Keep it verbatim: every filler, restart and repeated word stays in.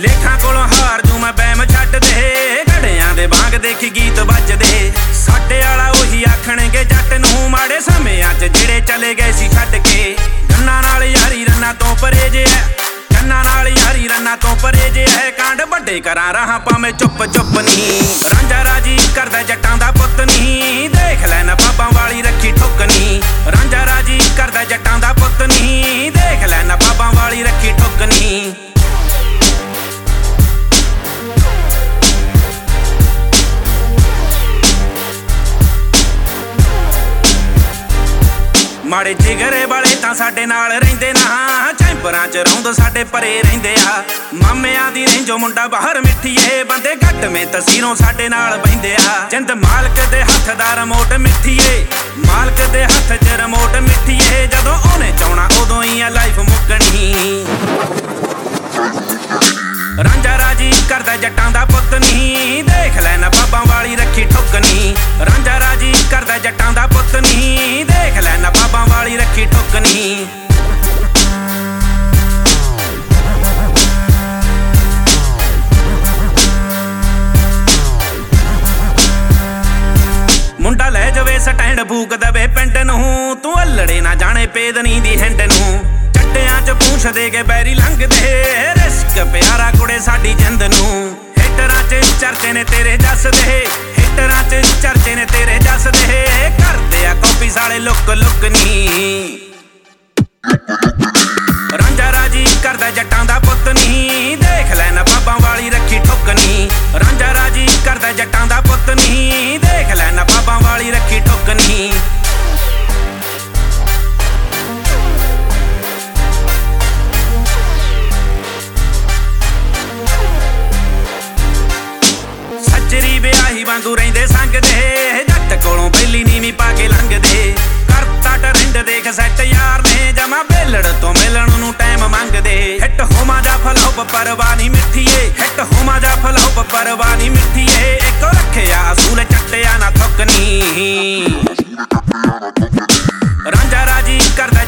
ਲੇਖਾਂ ਕੋਲੋਂ ਹਾਰ ਜੂ ਮੈਂ ਬੈਮ ਛੱਡ ਦੇ, ਘੜਿਆਂ ਦੇ ਵਾਂਗ ਦੇਖੀ ਗੀਤ ਵੱਜਦੇ। ਸਾਡੇ ਵਾਲਾ ਉਹੀ ਆਖਣਗੇ ਜੱਟ ਨੂੰ ਮਾੜੇ ਸਮਿਆਂ 'ਚ ਜਿਹੜੇ ਚਲੇ ਗਏ ਸੀ ਛੱਡ ਕੇ। ਗੰਨਾਂ ਨਾਲ ਯਾਰੀ ਰੰਨਾਂ ਤੋਂ ਪਰੇ ਜੇ ਐ, ਗੰਨਾਂ ਨਾਲ ਯਾਰੀ ਰੰਨਾਂ ਤੋਂ ਪਰੇ ਜੇ ਐ। ਕਾਂਡ ਵੱਡੇ ਕਰਾਂ ਰਹਾ ਭਾਵੇਂ ਚੁੱਪ ਚੁੱਪ ਨੀ, ਰਾਂਝਾ ਰਾਜੀ ਕਰਦਾ ਜੱਟਾਂ ਦਾ ਪੁੱਤ ਨੀ। ਦੇਖ ਲੈ ਨਾ ਬਾਬਾਂ ਵਾਲੀ ਰੱਖੀ ਠੁੱਕ ਨੀ, ਰਾਂਝਾ ਰਾਜੀ ਕਰਦਾ ਜੱਟਾਂ ਦਾ ਪੁੱਤ ਨੀ। ਦੇਖ ਲੈ ਨਾ ਬਾਬਾਂ ਵਾਲੀ ਰੱਖੀ ਠੁੱਕ ਨੀ। ਮਾੜੇ ਜਿਗਰੇ ਵਾਲੇ ਤਾਂ ਸਾਡੇ ਨਾਲ ਰਹਿੰਦੇ ਨਾ, ਚੈਂਬਰਾਂ 'ਚ ਰੌਂਦ ਸਾਡੇ ਪਰੇ ਰਹਿੰਦੇ ਆ। ਮਾਮਿਆਂ ਦੀ ਰਹਿੰਜੋ ਮੁੰਡਾ ਬਾਹਰ ਮਿੱਠੀਏ, ਬੰਦੇ ਘੱਟਵੇਂ ਤਸੀਰੋਂ ਸਾਡੇ ਨਾਲ ਬਹਿੰਦੇ ਆ। ਜਿੰਦ ਮਾਲਕ ਦੇ ਹੱਥ ਦਾ ਰਿਮੋਟ ਮਿੱਠੀਏ, ਮਾਲਕ ਦੇ ਹੱਥ 'ਚ ਰਿਮੋਟ ਮਿੱਠੀਏ। ਜਦੋਂ ਉਹਨੇ ਚਾਉਣਾ ਉਦੋਂ ਹੀ ਆ ਲਾਈਫ ਮੁੱਕਣੀ। ਰਾਂਝਾ ਰਾਜੀ ਕਰਦਾ ਜੱਟਾਂ ਦਾ ਪੁੱਤ ਨੀ, ਦੇਖ ਲੈ ਨਾ ਬਾਬਾਂ ਵਾਲੀ ਰੱਖੀ ਠੁੱਕ ਨੀ। ਰਾਂਝਾ ਰਾਜੀ ਕਰਦਾ ਜੱਟਾਂ ਦਾ ਪੁੱਤ ਨੀ, ਦੇਖ ਲੈ ਨਾ ਬਾਬਾਂ ਵਾਲੀ ਰੱਖੀ ਠੁੱਕ ਨੀ। ਮੁੰਡਾ ਲੈ ਜਾਵੇ ਸਟੈਂਡ ਫੂਕ ਦਵੇ ਪਿੰਡ ਨੂੰ, ਤੂੰ ਅਲੜੇ ਨਾ ਜਾਣੇ ਪੇਦਨੀ ਦੀ ਹਿੰਡ ਨੂੰ। ਚੱਟਿਆਂ 'ਚ ਪੂਛ ਦੇ ਕੇ ਬੈਰੀ ਲੰਘਦੇ, ਰਿਸਕ ਪਿਆਰਾ ਕੁੜੇ ਸਾਡੀ ਜਿੰਦ ਨੂੰ। ਹਿੱਟਰਾਂ 'ਚ ਚਰਚੇ ਨੇ ਤੇਰੇ ਜੱਸਦੇ, ਹਿੱਟਰਾਂ 'ਚ ਚਰਚੇ ਨੇ ਤੇਰੇ ਜੱਸਦੇ। ਕਰਦੇ ਆ ਕਾਪੀ ਸਾਲੇ ਲੁੱਕ ਲੁੱਕ ਨੀ, ਰਾਂਝਾ ਰਾਜੀ ਕਰਦਾ ਜੱਟਾਂ ਦਾ ਪੁੱਤ ਨੀ। ਦੇਖ ਲੈ ਨਾ ਬਾਬਾਂ ਵਾਲੀ ਰੱਖੀ ਠੁੱਕ ਨੀ, ਰਾਂਝਾ ਰਾਜੀ ਕਰਦਾ ਜੱਟਾਂ ਦਾ ਪੁੱਤ ਨੀ। ਦੇਖ ਲੈ ਨਾ ਬਾਬਾਂ ਵਾਲੀ ਰੱਖੀ ਠੁੱਕ ਨੀ। ਸੱਜਰੀ ਵਿਆਹੀ ਵਾਂਗੂ ਰਹਿੰਦੇ ਸੰਗਦੇ, ਜੱਟ ਕੋਲੋਂ ਬੈਲੀ ਨੀਵੀਂ ਪਾ ਕੇ ਲੰਘਦੇ। ਕਰਤਾ ਟਰੈਂਡ ਦੇਖ ਸੈੱਟ ਯਾਰ ਨੇ, ਜਮਾ ਬੇਲੜ ਤੋਂ ਮਿਲਣ ਨੂੰ ਟਾਈਮ ਮੰਗਦੇ। ਹਿੱਟ ਹੋਮਾ ਜਾ ਫਲੋਪ ਪਰਵਾਹ ਨੀ ਮਿੱਠੀਏ, ਹਿੱਟ ਹੋਮਾ ਜਾ ਫਲੋਪ ਪਰਵਾਹ ਨੀ ਮਿੱਠੀਏ। ਇੱਕ ਰੱਖਿਆ ਅਸੂਲ ਚੱਟਿਆ ਨਾ ਥੁੱਕ ਨੀ, ਰਾਂਝਾ ਰਾਜੀ ਕਰਦਾ